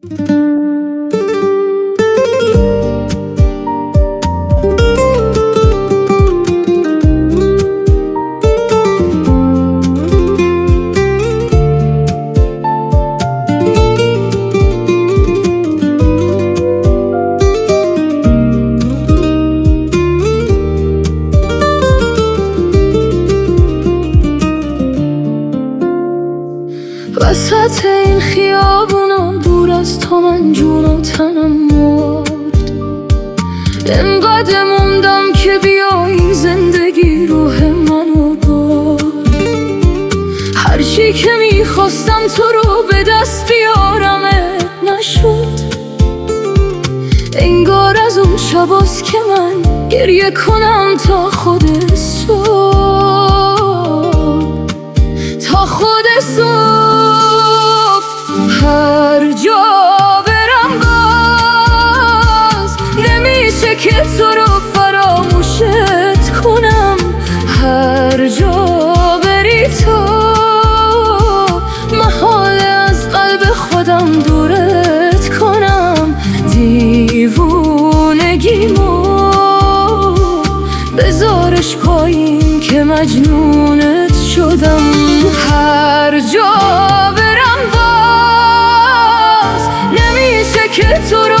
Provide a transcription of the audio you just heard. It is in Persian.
وسط این خیابونا دور از تو من جون و تنم مرد. انقدر موندم که بیایی زندگی روح منو برد. هرچی که میخواستم تو رو به دست بیارمت نشد. انگار از اون شباست که من گریه کنم تا خود صبح، تا خود صبح. هر جا برم باز نمیشه که تو رو فراموشت کنم. هر جا بری تو محاله از قلب خودم دورت کنم. دیوونگیمو بذارش پایین که مجنونت شدم. هر جا برم باز نمیشه که تو